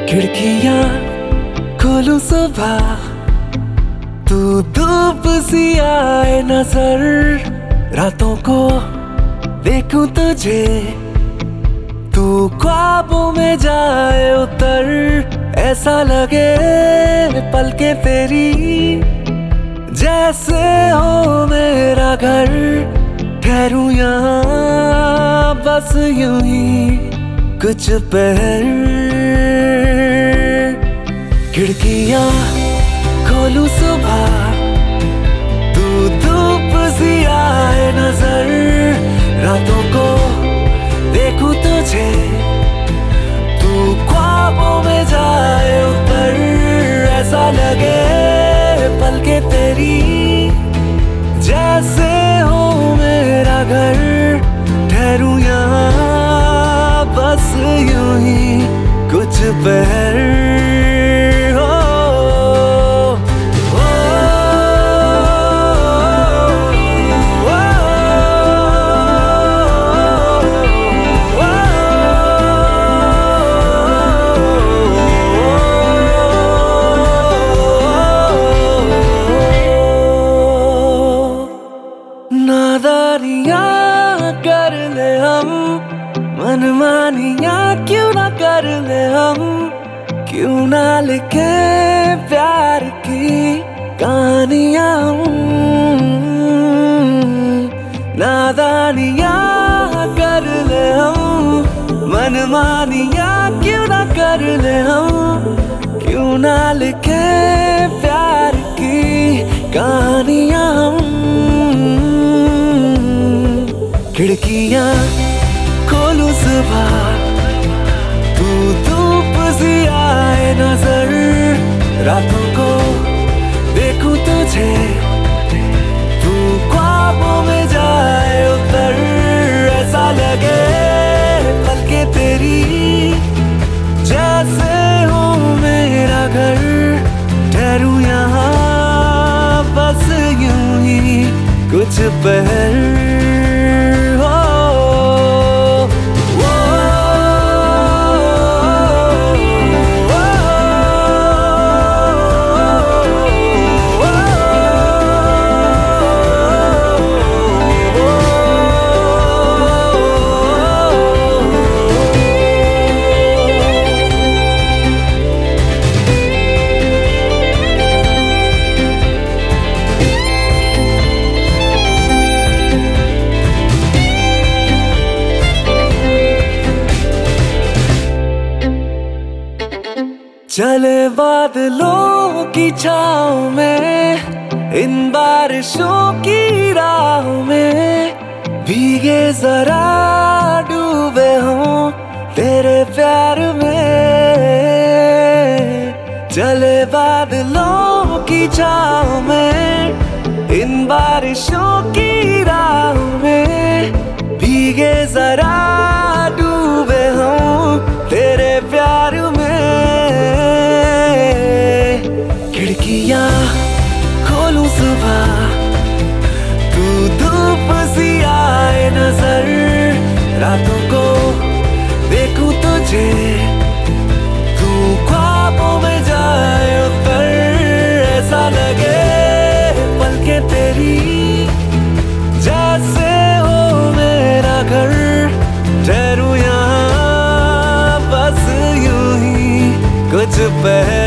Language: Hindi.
खिड़कियां खोलूं सुबह, तू धूप सी आए नजर, रातों को देखूं तुझे, तू ख्वाबों में जाए उतर, ऐसा लगे पलकें तेरी जैसे हो मेरा घर। ठहरूं यहाँ बस यूं ही कुछ पहर, खिड़कियां खोलूं सुबह, तू धूप सी आए नजर, रातों को देखूं तुझे, तू ख्वाबों में जाए ऊपर, ऐसा लगे पलकें तेरी जैसे हो मेरा घर। ठहरूं यहाँ बस यूं ही कुछ पहर। नादानियाँ कर ले हम, मनमानियाँ क्यों ना कर ले हम, क्यों ना लिखे प्यार की कहानियाँ हम। नादानियाँ कर ले हम, मनमानियाँ क्यों ना कर ले हम, क्यों ना लिखे प्यार की कहानियाँ हम। खिड़कियां खोलूं सुबह, तू धूप सी आए नजर, रातों को देखूं तुझे, तू ख्वाबों में जाए उतर, ऐसा लगे पलकें तेरी जैसे हो मेरा घर। ठहरूं यहाँ बस यूं ही कुछ पहर। चले बादलों की छाँव में, इन बारिशों की राहों में, भीगे जरा डूबे हों तेरे प्यार में। चले बादलों की छाँव में, इन बारिशों की राहों में, भीगे जरा डूबे हों तेरे प्यार में। खिड़कियां खोलूं सुबह, तू धूप सी आए नजर, रातों को देखूं तुझे, तू ख्वाबों में जाए उतर, ऐसा लगे पलकें तेरी जैसे हो मेरा घर। ठहरूं यहाँ बस यूं ही कुछ पहर।